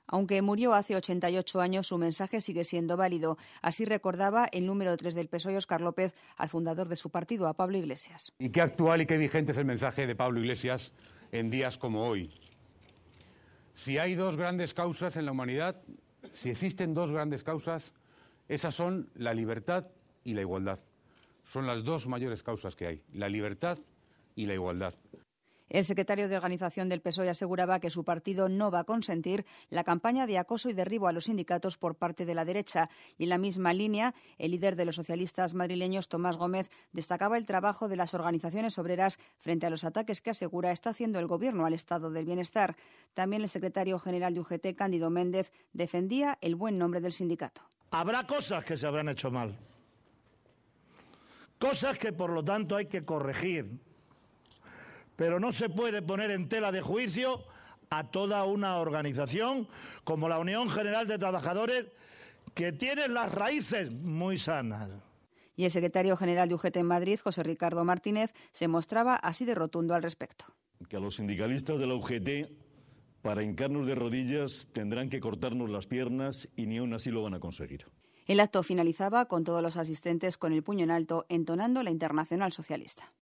Aunque murió hace 88 años, su mensaje sigue siendo válido. Así recordaba el número 3 del PSOE, Óscar López, al fundador de su partido, a Pablo Iglesias. Y qué actual y qué vigente es el mensaje de Pablo Iglesias en días como hoy. Si hay dos grandes causas en la humanidad, si existen dos grandes causas, esas son la libertad y la igualdad. Son las dos mayores causas que hay, la libertad y la igualdad. El secretario de Organización del PSOE aseguraba que su partido no va a consentir la campaña de acoso y derribo a los sindicatos por parte de la derecha. Y en la misma línea, el líder de los socialistas madrileños, Tomás Gómez, destacaba el trabajo de las organizaciones obreras frente a los ataques que asegura está haciendo el Gobierno al estado del bienestar. También el secretario general de UGT, Cándido Méndez, defendía el buen nombre del sindicato. Habrá cosas que se habrán hecho mal, cosas que por lo tanto hay que corregir. Pero no se puede poner en tela de juicio a toda una organización como la Unión General de Trabajadores, que tiene las raíces muy sanas. Y el secretario general de UGT en Madrid, José Ricardo Martínez, se mostraba así de rotundo al respecto. Que a los sindicalistas de la UGT, para hincarnos de rodillas, tendrán que cortarnos las piernas y ni aún así lo van a conseguir. El acto finalizaba con todos los asistentes con el puño en alto, entonando la Internacional Socialista.